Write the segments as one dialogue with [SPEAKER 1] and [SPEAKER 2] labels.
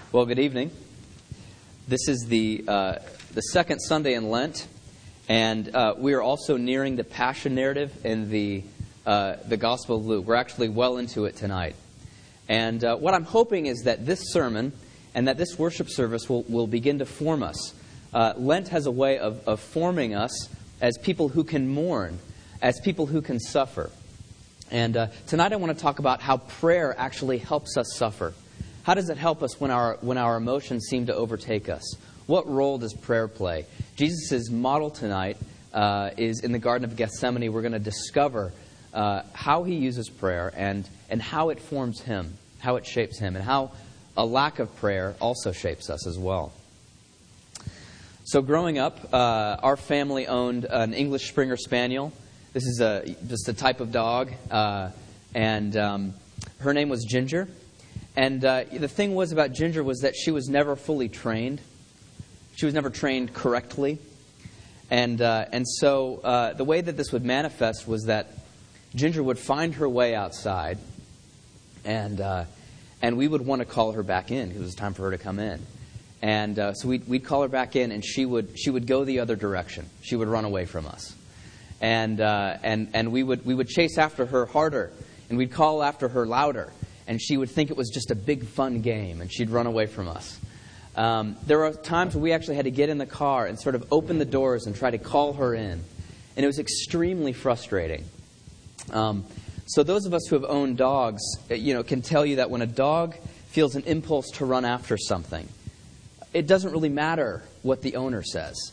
[SPEAKER 1] Well, good evening. This is the second Sunday in Lent, and we are also nearing the Passion narrative in the Gospel of Luke. We're actually well into it tonight. And what I'm hoping is that this sermon and that this worship service will begin to form us. Lent has a way of forming us as people who can mourn, as people who can suffer. And tonight I want to talk about how prayer actually helps us suffer. How does it help us when our emotions seem to overtake us? What role does prayer play? Jesus' model tonight is in the Garden of Gethsemane. We're going to discover how he uses prayer and how it forms him, how it shapes him, and how a lack of prayer also shapes us as well. So growing up, our family owned an English Springer Spaniel. This is just a type of dog, and her name was Ginger. And the thing was about Ginger was that she was never fully trained. She was never trained correctly. And so the way that this would manifest was that Ginger would find her way outside, and we would want to call her back in because it was time for her to come in. And so we'd call her back in, and she would go the other direction. She would run away from us. And we would chase after her harder, and we'd call after her louder. And she would think it was just a big, fun game, and she'd run away from us. There were times when we actually had to get in the car and sort of open the doors and try to call her in. And it was extremely frustrating. So those of us who have owned dogs, can tell you that when a dog feels an impulse to run after something, it doesn't really matter what the owner says.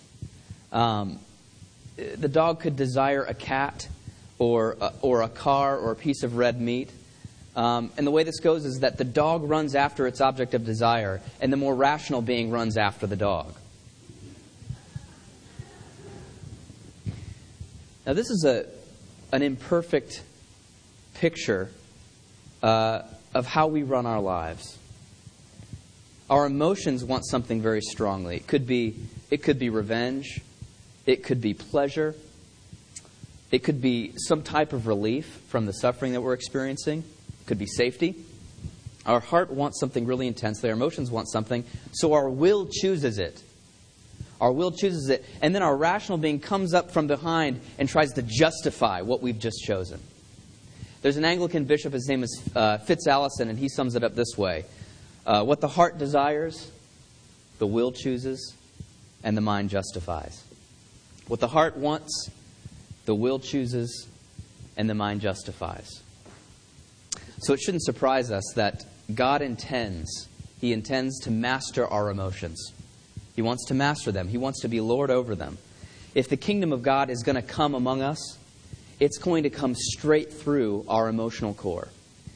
[SPEAKER 1] The dog could desire a cat or a car or a piece of red meat. And the way this goes is that the dog runs after its object of desire, and the more rational being runs after the dog. Now, this is an imperfect picture of how we run our lives. Our emotions want something very strongly. It could be revenge. It could be pleasure. It could be some type of relief from the suffering that we're experiencing. Could be safety. Our heart wants something really intensely. Our emotions want something. So our will chooses it. Our will chooses it. And then our rational being comes up from behind and tries to justify what we've just chosen. There's an Anglican bishop, his name is Fitzallison, and he sums it up this way. What the heart desires, the will chooses, and the mind justifies. What the heart wants, the will chooses, and the mind justifies. So it shouldn't surprise us that God intends to master our emotions. He wants to master them. He wants to be Lord over them. If the kingdom of God is going to come among us, it's going to come straight through our emotional core.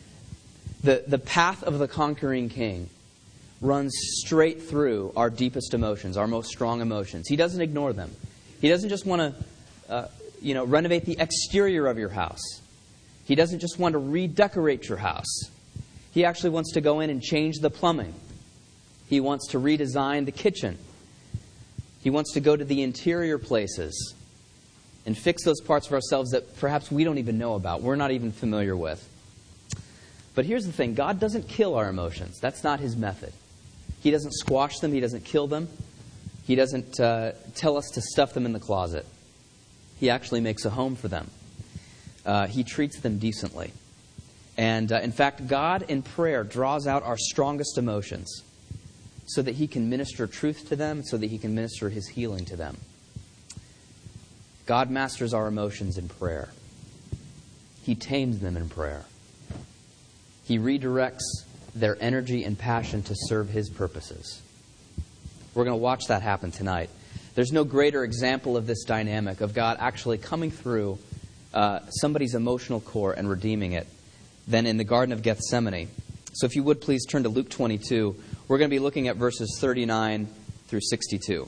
[SPEAKER 1] The path of the conquering king runs straight through our deepest emotions, our most strong emotions. He doesn't ignore them. He doesn't just want to renovate the exterior of your house. He doesn't just want to redecorate your house. He actually wants to go in and change the plumbing. He wants to redesign the kitchen. He wants to go to the interior places and fix those parts of ourselves that perhaps we don't even know about, we're not even familiar with. But here's the thing. God doesn't kill our emotions. That's not his method. He doesn't squash them. He doesn't kill them. He doesn't tell us to stuff them in the closet. He actually makes a home for them. He treats them decently. And in fact, God in prayer draws out our strongest emotions so that he can minister truth to them, so that he can minister his healing to them. God masters our emotions in prayer. He tames them in prayer. He redirects their energy and passion to serve his purposes. We're going to watch that happen tonight. There's no greater example of this dynamic of God actually coming through somebody's emotional core and redeeming it than in the Garden of Gethsemane. So if you would please turn to Luke 22. We're going to be looking at verses 39 through 62.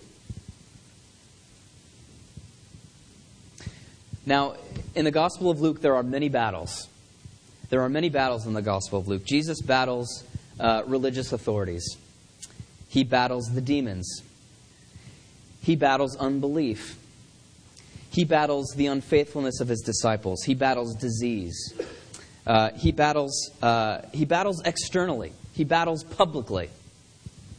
[SPEAKER 1] Now, in the Gospel of Luke, there are many battles. There are many battles in the Gospel of Luke. Jesus battles religious authorities. He battles the demons. He battles unbelief. He battles the unfaithfulness of his disciples. He battles disease. He battles externally. He battles publicly.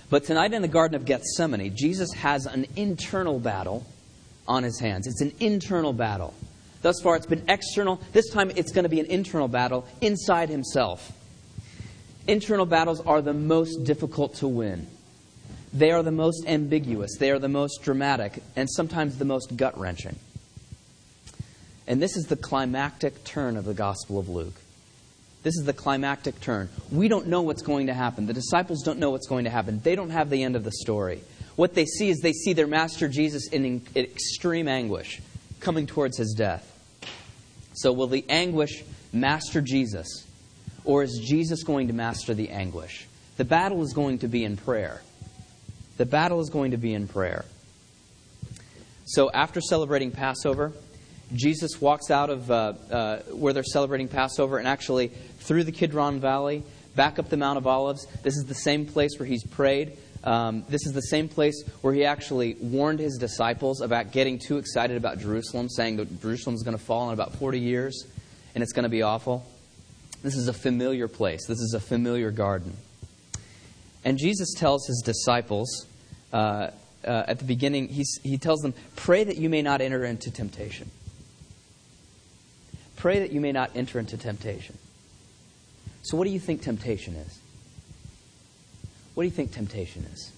[SPEAKER 1] But tonight in the Garden of Gethsemane, Jesus has an internal battle on his hands. It's an internal battle. Thus far, it's been external. This time, it's going to be an internal battle inside himself. Internal battles are the most difficult to win. They are the most ambiguous. They are the most dramatic, and sometimes the most gut-wrenching. And this is the climactic turn of the Gospel of Luke. This is the climactic turn. We don't know what's going to happen. The disciples don't know what's going to happen. They don't have the end of the story. What they see is they see their master Jesus in extreme anguish, coming towards his death. So will the anguish master Jesus, or is Jesus going to master the anguish? The battle is going to be in prayer. The battle is going to be in prayer. So after celebrating Passover, Jesus walks out of where they're celebrating Passover and actually through the Kidron Valley, back up the Mount of Olives. This is the same place where he's prayed. This is the same place where he actually warned his disciples about getting too excited about Jerusalem, saying that Jerusalem's going to fall in about 40 years and it's going to be awful. This is a familiar place. This is a familiar garden. And Jesus tells his disciples at the beginning, he tells them, pray that you may not enter into temptation. Pray that you may not enter into temptation. So what do you think temptation is? What do you think temptation is?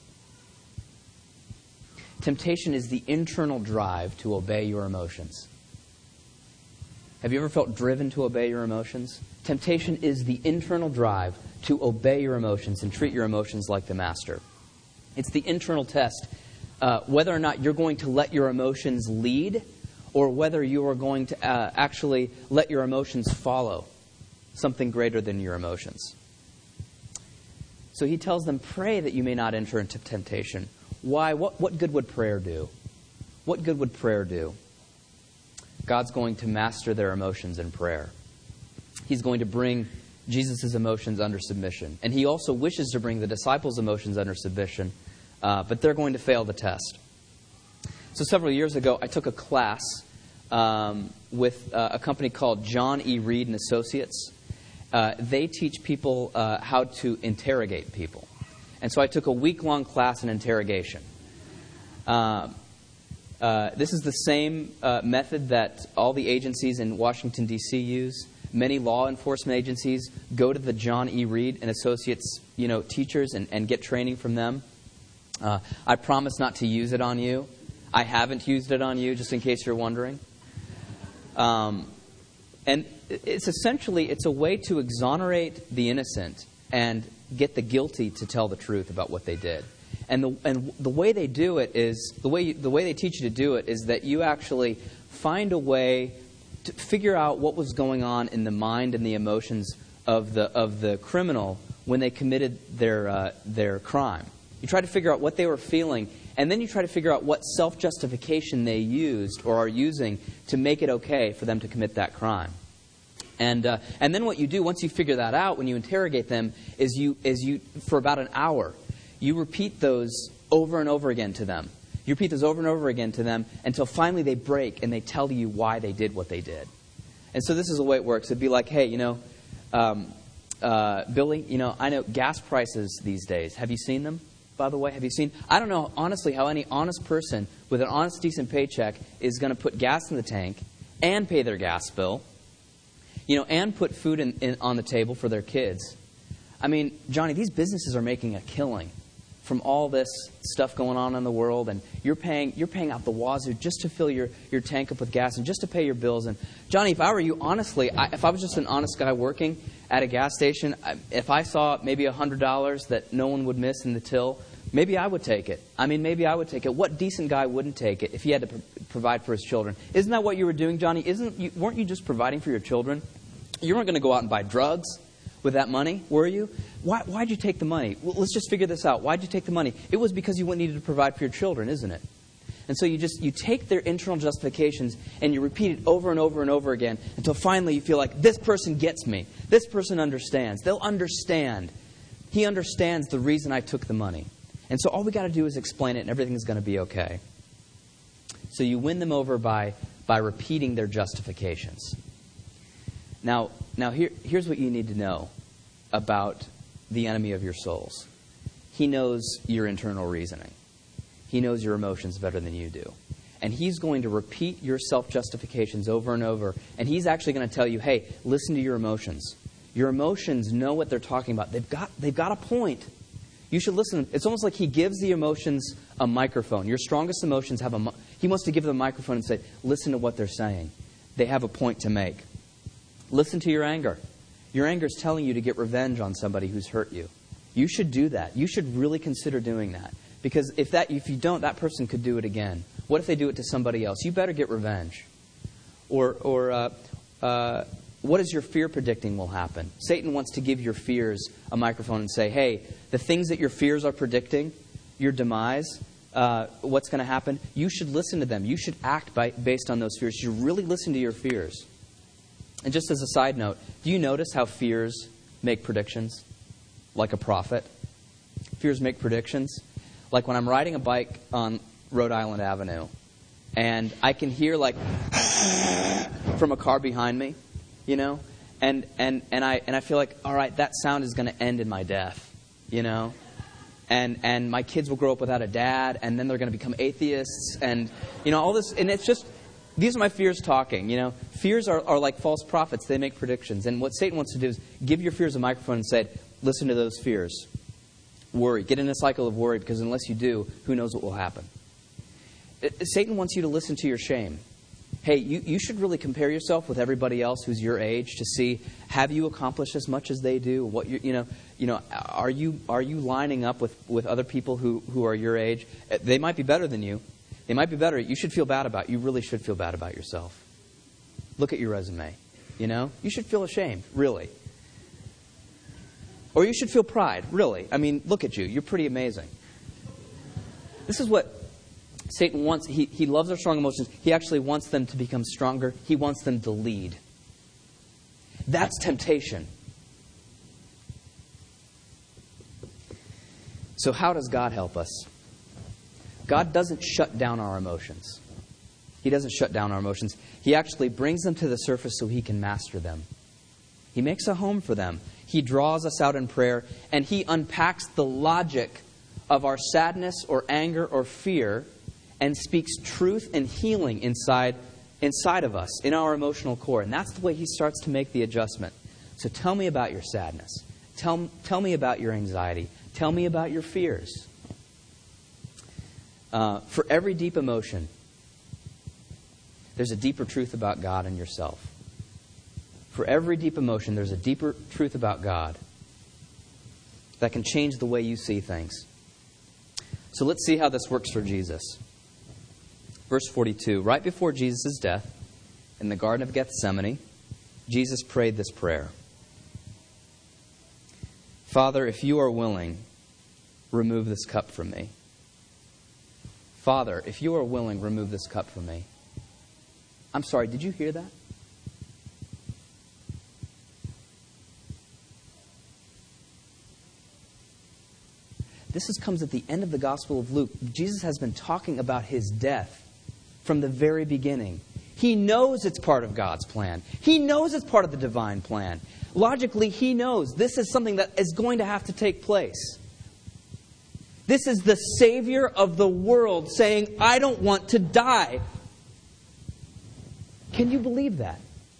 [SPEAKER 1] Temptation is the internal drive to obey your emotions. Have you ever felt driven to obey your emotions? Temptation is the internal drive to obey your emotions and treat your emotions like the master. It's the internal test, whether or not you're going to let your emotions lead or whether you are going to actually let your emotions follow something greater than your emotions. So he tells them, pray that you may not enter into temptation. Why? What good would prayer do? What good would prayer do? God's going to master their emotions in prayer. He's going to bring Jesus' emotions under submission. And he also wishes to bring the disciples' emotions under submission, but they're going to fail the test. So several years ago, I took a class with a company called John E. Reed and Associates. They teach people how to interrogate people. And so I took a week-long class in interrogation. This is the same method that all the agencies in Washington, D.C. use. Many law enforcement agencies go to the John E. Reed and Associates teachers and get training from them. I promise not to use it on you. I haven't used it on you, just in case you're wondering. And it's a way to exonerate the innocent and get the guilty to tell the truth about what they did. And the way they do it is the way they teach you to do it is that you actually find a way to figure out what was going on in the mind and the emotions of the criminal when they committed their crime. You try to figure out what they were feeling, and then you try to figure out what self-justification they used or are using to make it okay for them to commit that crime. And then what you do once you figure that out, when you interrogate them, is you for about an hour, you repeat those over and over again to them. You repeat those over and over again to them until finally they break and they tell you why they did what they did. And so this is the way it works. It'd be like, hey, Billy, I know gas prices these days. Have you seen them? By the way, have you seen? I don't know, honestly, how any honest person with an honest, decent paycheck is going to put gas in the tank and pay their gas bill, and put food on the table for their kids. I mean, Johnny, these businesses are making a killing from all this stuff going on in the world, and you're paying out the wazoo just to fill your tank up with gas and just to pay your bills. And Johnny, if I were you, honestly, if I was just an honest guy working at a gas station, if I saw maybe $100 that no one would miss in the till, maybe I would take it. I mean, maybe I would take it. What decent guy wouldn't take it if he had to provide for his children? Isn't that what you were doing, Johnny? Weren't you just providing for your children? You weren't going to go out and buy drugs with that money, were you? Why'd you take the money? Well, let's just figure this out. Why'd you take the money? It was because you needed to provide for your children, isn't it? And so you take their internal justifications and you repeat it over and over and over again until finally you feel like, this person gets me. This person understands. They'll understand. He understands the reason I took the money. And so all we got to do is explain it and everything's going to be okay. So you win them over by repeating their justifications. Now here's what you need to know about the enemy of your souls. he knows your internal reasoning. He knows your emotions better than you do. And he's going to repeat your self-justifications over and over. And he's actually going to tell you, hey, listen to your emotions. Your emotions know what they're talking about. They've got a point. You should listen. It's almost like he gives the emotions a microphone. Your strongest emotions have he wants to give them a microphone and say, listen to what they're saying. They have a point to make. Listen to your anger. Your anger is telling you to get revenge on somebody who's hurt you. You should do that. You should really consider doing that. Because if you don't, that person could do it again. What if they do it to somebody else? You better get revenge. Or what is your fear predicting will happen? Satan wants to give your fears a microphone and say, hey, the things that your fears are predicting, your demise, what's going to happen, you should listen to them. You should act based on those fears. You should really listen to your fears. And just as a side note, do you notice how fears make predictions? Like a prophet. Fears make predictions. Like when I'm riding a bike on Rhode Island Avenue, and I can hear like from a car behind me, you know, and I feel like, all right, that sound is going to end in my death, you know, and my kids will grow up without a dad, and then they're going to become atheists, and you know all this, and it's just these are my fears talking, you know. Fears are like false prophets; they make predictions, and what Satan wants to do is give your fears a microphone and say, listen to those fears. Worry. Get in a cycle of worry, because unless you do, who knows what will happen. Satan wants you to listen to your shame. Hey, you should really compare yourself with everybody else who's your age to see, have you accomplished as much as they do? What are you lining up with other people who are your age? They might be better than you. They might be better. You should feel bad about. You really should feel bad about yourself. Look at your resume. You know, you should feel ashamed, really. Or you should feel pride, really. I mean, look at you. You're pretty amazing. This is what Satan wants. He loves our strong emotions. He actually wants them to become stronger. He wants them to lead. That's temptation. So how does God help us? God doesn't shut down our emotions. He doesn't shut down our emotions. He actually brings them to the surface so he can master them. He makes a home for them. He draws us out in prayer, and he unpacks the logic of our sadness or anger or fear and speaks truth and healing inside of us, in our emotional core. And that's the way he starts to make the adjustment. So tell me about your sadness. Tell me about your anxiety. Tell me about your fears. For every deep emotion, there's a deeper truth about God and yourself. For every deep emotion, there's a deeper truth about God that can change the way you see things. So let's see how this works for Jesus. Verse 42, right before Jesus' death, in the Garden of Gethsemane, Jesus prayed this prayer. Father, if you are willing, remove this cup from me. Father, if you are willing, remove this cup from me. I'm sorry, did you hear that? This comes at the end of the Gospel of Luke. Jesus has been talking about his death from the very beginning. He knows it's part of God's plan. He knows it's part of the divine plan. Logically, he knows this is something that is going to have to take place. This is the Savior of the world saying, I don't want to die. Can you believe that?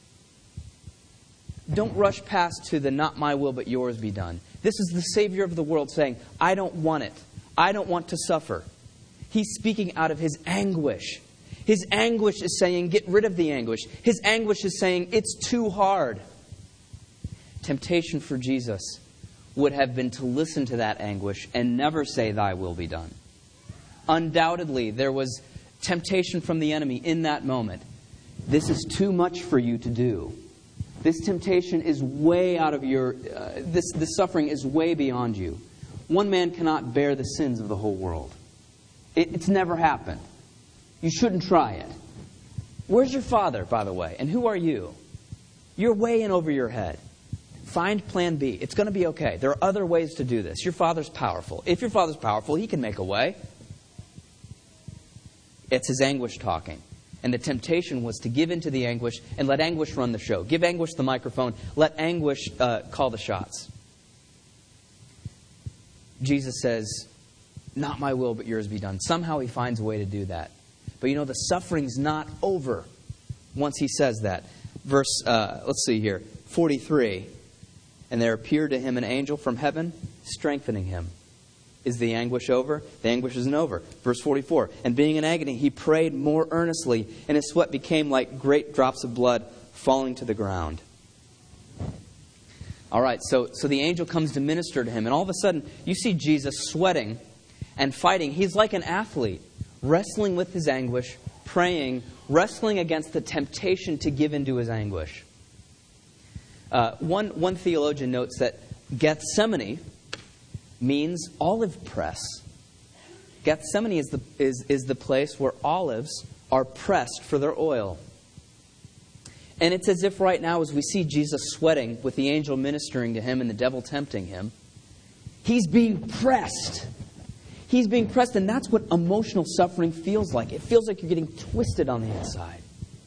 [SPEAKER 1] Don't rush past to the not my will but yours be done. This is the Savior of the world saying, I don't want it. I don't want to suffer. He's speaking out of his anguish. His anguish is saying, get rid of the anguish. His anguish is saying, it's too hard. Temptation for Jesus would have been to listen to that anguish and never say, thy will be done. Undoubtedly, there was temptation from the enemy in that moment. This is too much for you to do. This temptation is way out of your... This suffering is way beyond you. One man cannot bear the sins of the whole world. It's never happened. You shouldn't try it. Where's your father, by the way? And who are you? You're way in over your head. Find plan B. It's going to be okay. There are other ways to do this. Your father's powerful. If your father's powerful, he can make a way. It's his anguish talking. And the temptation was to give into the anguish and let anguish run the show. Give anguish the microphone. Let anguish call the shots. Jesus says, not my will, but yours be done. Somehow he finds a way to do that. But the suffering's not over once he says that. Verse, let's see here, 43. And there appeared to him an angel from heaven, strengthening him. Is the anguish over? The anguish isn't over. Verse 44. And being in agony, he prayed more earnestly, and his sweat became like great drops of blood falling to the ground. All right, so the angel comes to minister to him, and all of a sudden, you see Jesus sweating and fighting. He's like an athlete, wrestling with his anguish, praying, wrestling against the temptation to give into his anguish. One theologian notes that Gethsemane means olive press. Gethsemane is the place where olives are pressed for their oil. And it's as if right now, as we see Jesus sweating with the angel ministering to him and the devil tempting him, he's being pressed. He's being pressed, and that's what emotional suffering feels like. It feels like you're getting twisted on the inside.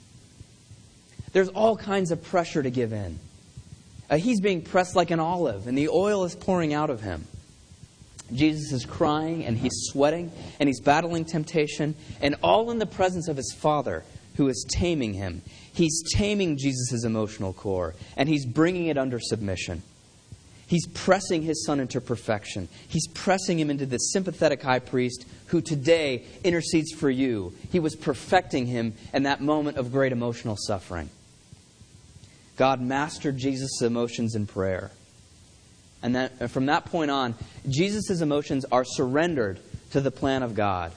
[SPEAKER 1] There's all kinds of pressure to give in. He's being pressed like an olive, and the oil is pouring out of him. Jesus is crying, and he's sweating, and he's battling temptation, and all in the presence of his Father, who is taming him. He's taming Jesus' emotional core, and he's bringing it under submission. He's pressing his Son into perfection. He's pressing him into this sympathetic high priest who today intercedes for you. He was perfecting him in that moment of great emotional suffering. God mastered Jesus' emotions in prayer. And from that point on, Jesus' emotions are surrendered to the plan of God.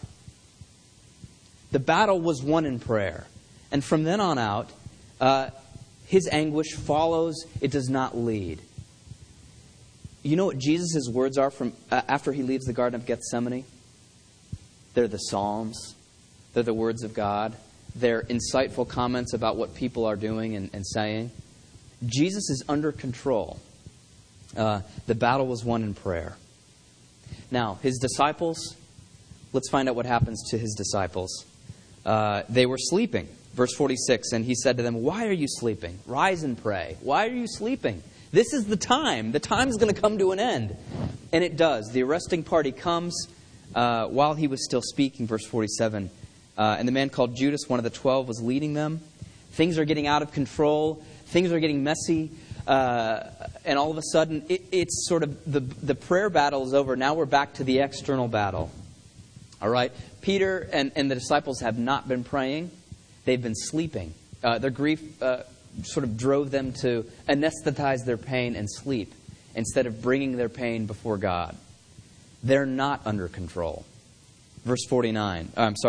[SPEAKER 1] The battle was won in prayer. And from then on out, his anguish follows, it does not lead. You know what Jesus' words are from after he leaves the Garden of Gethsemane? They're the Psalms. They're the words of God. They're insightful comments about what people are doing and saying. Jesus is under control. The battle was won in prayer. Now, his disciples, let's find out what happens to his disciples. They were sleeping. Verse 46, and he said to them, why are you sleeping? Rise and pray. Why are you sleeping? This is the time. The time is going to come to an end. And it does. The arresting party comes while he was still speaking, verse 47. And the man called Judas, one of the 12, was leading them. Things are getting out of control. Things are getting messy. And all of a sudden, it's sort of the prayer battle is over. Now we're back to the external battle. All right? Peter and the disciples have not been praying. They've been sleeping. Their grief sort of drove them to anesthetize their pain and sleep instead of bringing their pain before God. They're not under control. Verse 49.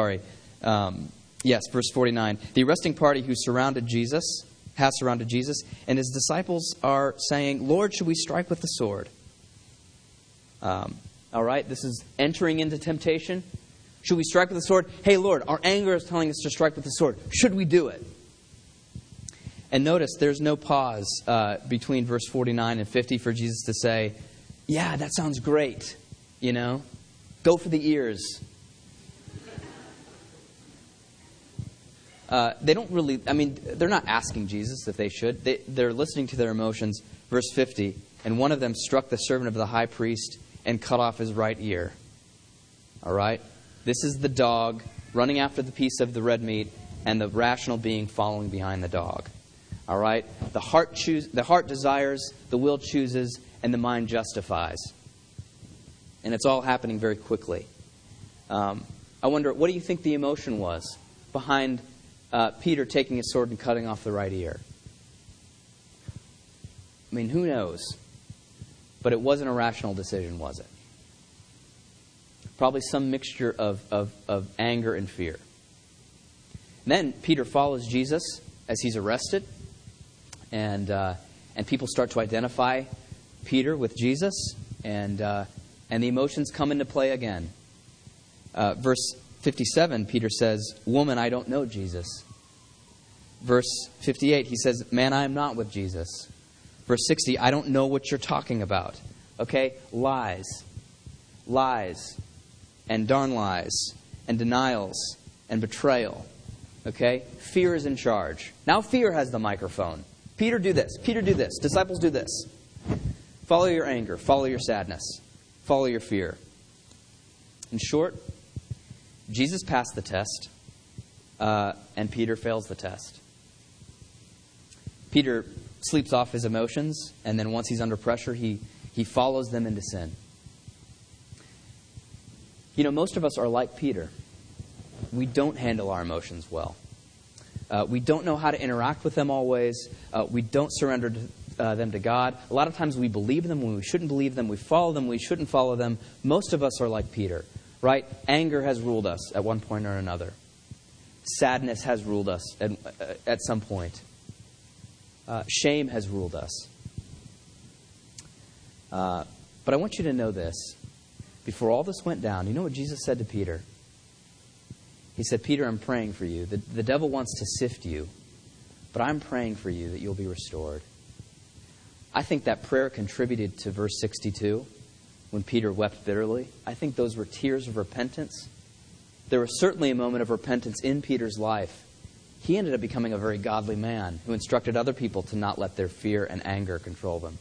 [SPEAKER 1] Verse 49. The arresting party who has surrounded Jesus, and his disciples are saying, Lord, should we strike with the sword? All right, this is entering into temptation. Should we strike with the sword? Hey, Lord, our anger is telling us to strike with the sword. Should we do it? And notice there's no pause between verse 49 and 50 for Jesus to say, yeah, that sounds great. Go for the ears. They don't really, they're not asking Jesus if they should. They're listening to their emotions. Verse 50, and one of them struck the servant of the high priest and cut off his right ear. All right? This is the dog running after the piece of the red meat and the rational being following behind the dog. All right? The heart desires, the will chooses, and the mind justifies. And it's all happening very quickly. I wonder, what do you think the emotion was behind Peter taking his sword and cutting off the right ear? Who knows? But it wasn't a rational decision, was it? Probably some mixture of anger and fear. And then Peter follows Jesus as he's arrested. And people start to identify Peter with Jesus. And the emotions come into play again. Verse 57, Peter says, woman, I don't know Jesus. Verse 58, he says, man, I am not with Jesus. Verse 60, I don't know what you're talking about. Okay? Lies. And darn lies. And denials. And betrayal. Okay? Fear is in charge. Now fear has the microphone. Peter, do this. Peter, do this. Disciples, do this. Follow your anger. Follow your sadness. Follow your fear. In short, Jesus passed the test, and Peter fails the test. Peter sleeps off his emotions, and then once he's under pressure, he follows them into sin. You know, most of us are like Peter. We don't handle our emotions well. We don't know how to interact with them always. We don't surrender them to God. A lot of times we believe them when we shouldn't believe them. We follow them when we shouldn't follow them. Most of us are like Peter, right? Anger has ruled us at one point or another. Sadness has ruled us at some point. Shame has ruled us. But I want you to know this. Before all this went down, you know what Jesus said to Peter? He said, Peter, I'm praying for you. The devil wants to sift you, but I'm praying for you that you'll be restored. I think that prayer contributed to verse 62, when Peter wept bitterly. I think those were tears of repentance. There was certainly a moment of repentance in Peter's life. He ended up becoming a very godly man who instructed other people to not let their fear and anger control them.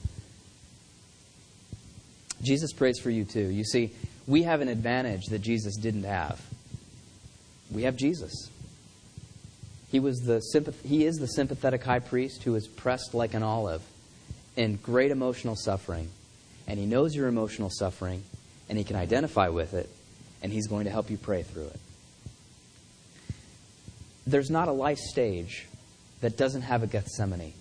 [SPEAKER 1] Jesus prays for you too. You see, we have an advantage that Jesus didn't have. We have Jesus. He is the sympathetic high priest who is pressed like an olive in great emotional suffering. And he knows your emotional suffering, and he can identify with it, and he's going to help you pray through it. There's not a life stage that doesn't have a Gethsemane.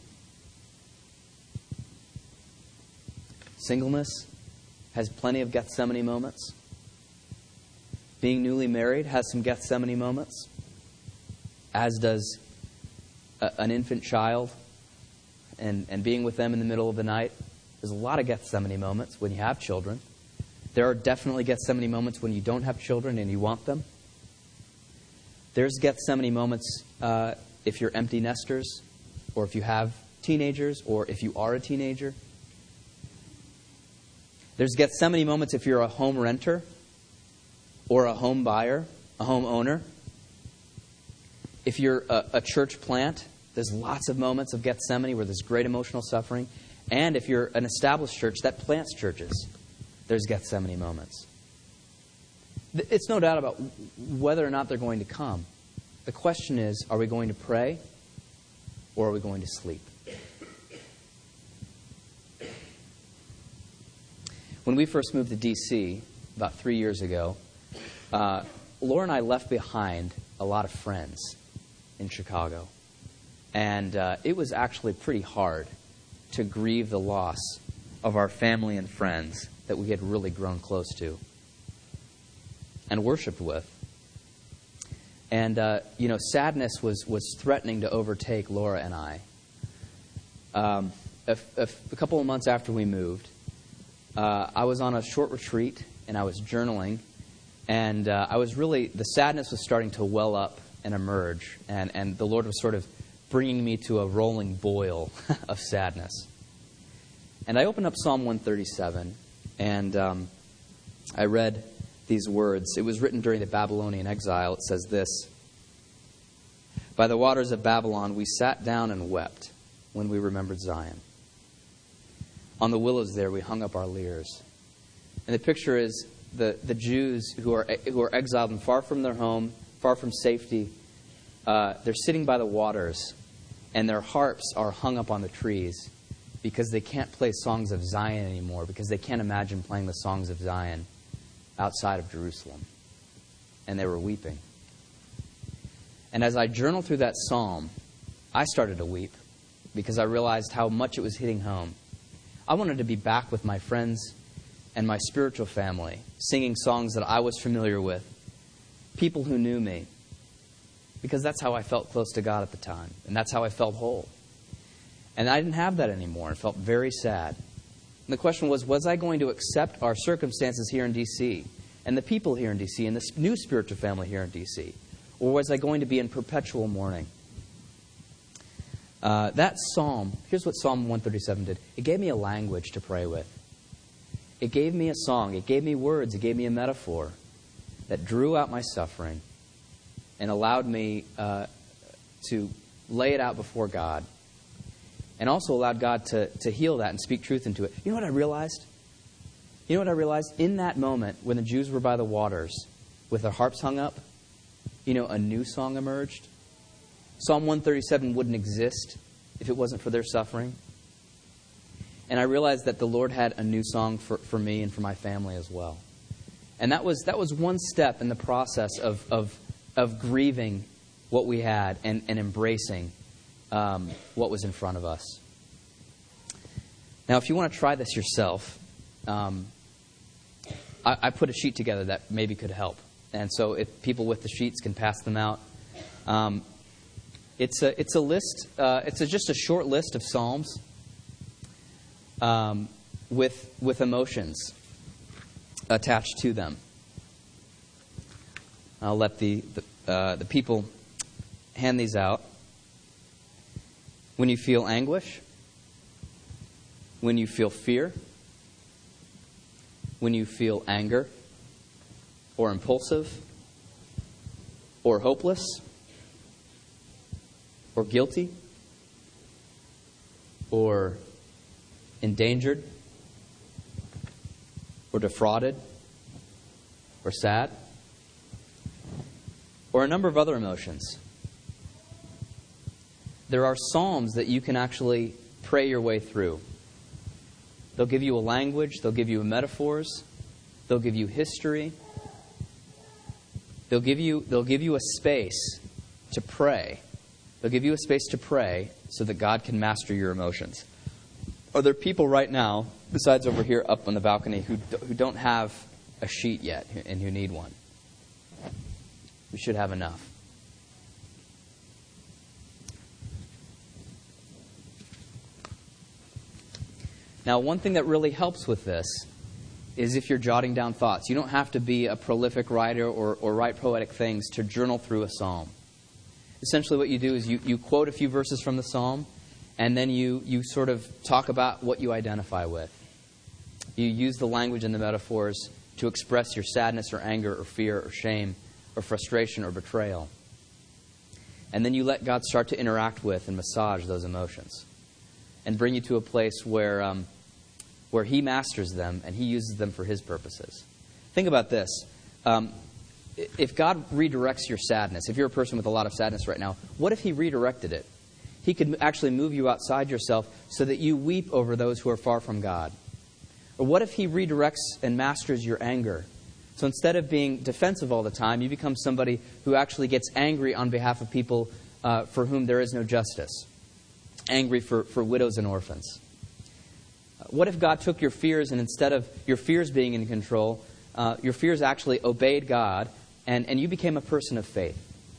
[SPEAKER 1] Singleness has plenty of Gethsemane moments. Being newly married has some Gethsemane moments, as does an infant child and being with them in the middle of the night. There's a lot of Gethsemane moments when you have children. There are definitely Gethsemane moments when you don't have children and you want them. There's Gethsemane moments if you're empty nesters, or if you have teenagers, or if you are a teenager. There's Gethsemane moments if you're a home renter, or a home buyer, a home owner. If you're a church plant, there's lots of moments of Gethsemane where there's great emotional suffering. And if you're an established church that plants churches, there's Gethsemane moments. It's no doubt about whether or not they're going to come. The question is, are we going to pray or are we going to sleep? When we first moved to D.C. about 3 years ago, Laura and I left behind a lot of friends in Chicago. And it was actually pretty hard to grieve the loss of our family and friends that we had really grown close to and worshiped with. And, sadness was threatening to overtake Laura and I. A couple of months after we moved, I was on a short retreat, and I was journaling. And the sadness was starting to well up and emerge. And the Lord was sort of bringing me to a rolling boil of sadness. And I opened up Psalm 137, and I read these words. It was written during the Babylonian exile. It says this: By the waters of Babylon we sat down and wept when we remembered Zion. On the willows there we hung up our lyres. And the picture is the Jews who are exiled and far from their home, far from safety. They're sitting by the waters, and their harps are hung up on the trees because they can't play songs of Zion anymore, because they can't imagine playing the songs of Zion outside of Jerusalem. And they were weeping. And as I journaled through that psalm, I started to weep because I realized how much it was hitting home. I wanted to be back with my friends and my spiritual family, singing songs that I was familiar with, people who knew me, because that's how I felt close to God at the time, and that's how I felt whole. And I didn't have that anymore, and felt very sad. And the question was I going to accept our circumstances here in D.C., and the people here in D.C., and the new spiritual family here in D.C., or was I going to be in perpetual mourning? That psalm, here's what Psalm 137 did. It gave me a language to pray with. It gave me a song. It gave me words. It gave me a metaphor that drew out my suffering and allowed me to lay it out before God, and also allowed God to heal that and speak truth into it. You know what I realized? You know what I realized? In that moment, when the Jews were by the waters, with their harps hung up, a new song emerged. Psalm 137 wouldn't exist if it wasn't for their suffering. And I realized that the Lord had a new song for me and for my family as well. And that was one step in the process of grieving what we had and embracing what was in front of us. Now, if you want to try this yourself, I put a sheet together that maybe could help. And so if people with the sheets can pass them out. It's a list. It's just a short list of psalms with emotions attached to them. I'll let the people hand these out. When you feel anguish, when you feel fear, when you feel anger, or impulsive, or hopeless, or guilty, or endangered, or defrauded, or sad, or a number of other emotions. There are psalms that you can actually pray your way through. They'll give you a language, they'll give you metaphors, they'll give you history. They'll give you a space to pray. They'll give you a space to pray so that God can master your emotions. Are there people right now, besides over here up on the balcony, who don't have a sheet yet and who need one? We should have enough. Now, one thing that really helps with this is if you're jotting down thoughts. You don't have to be a prolific writer or write poetic things to journal through a psalm. Essentially what you do is you quote a few verses from the psalm, and then you sort of talk about what you identify with. You use the language and the metaphors to express your sadness or anger or fear or shame or frustration or betrayal. And then you let God start to interact with and massage those emotions and bring you to a place where He masters them and He uses them for His purposes. Think about this. If God redirects your sadness, if you're a person with a lot of sadness right now, what if He redirected it? He could actually move you outside yourself so that you weep over those who are far from God. Or what if He redirects and masters your anger? So instead of being defensive all the time, you become somebody who actually gets angry on behalf of people for whom there is no justice. Angry for widows and orphans. What if God took your fears and instead of your fears being in control, your fears actually obeyed God and you became a person of faith?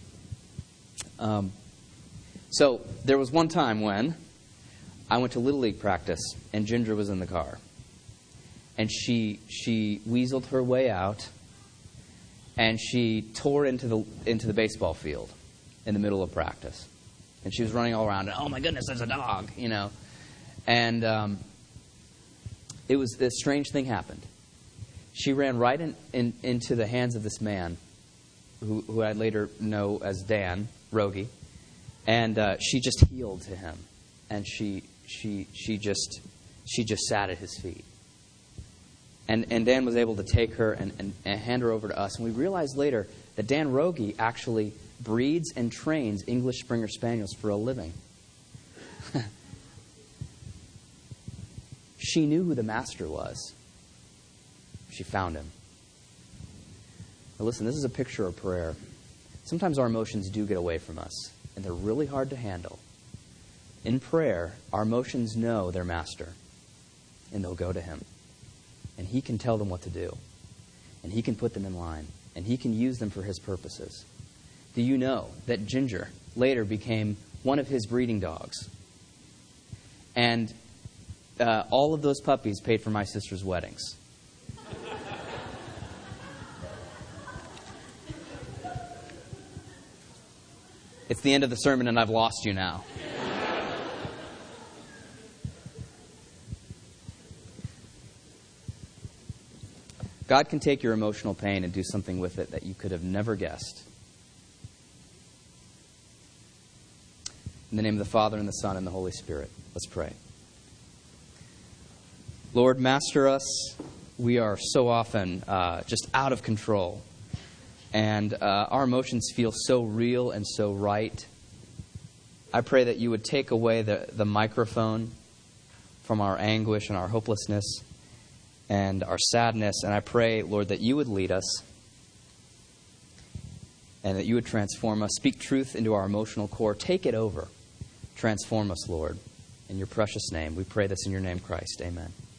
[SPEAKER 1] So there was one time when I went to Little League practice and Ginger was in the car. And she weaseled her way out and she tore into the baseball field in the middle of practice. And she was running all around and, oh my goodness, there's a dog, And it was this strange thing happened. She ran right into the hands of this man, who I'd later know as Dan Rogie, and she just healed to him, and she just sat at his feet, and Dan was able to take her and hand her over to us, and we realized later that Dan Rogie actually breeds and trains English Springer Spaniels for a living. She knew who the master was. She found him. Now listen, this is a picture of prayer. Sometimes our emotions do get away from us, and they're really hard to handle. In prayer, our emotions know their master, and they'll go to Him. And He can tell them what to do. And He can put them in line. And He can use them for His purposes. Do you know that Ginger later became one of His breeding dogs? And all of those puppies paid for my sister's weddings. It's the end of the sermon and I've lost you now. God can take your emotional pain and do something with it that you could have never guessed. In the name of the Father, and the Son, and the Holy Spirit, let's pray. Lord, master us we are so often just out of control. And our emotions feel so real and so right. I pray that you would take away the microphone from our anguish and our hopelessness and our sadness. And I pray, Lord, that you would lead us and that you would transform us. Speak truth into our emotional core. Take it over. Transform us, Lord. In your precious name. We pray this in your name, Christ. Amen.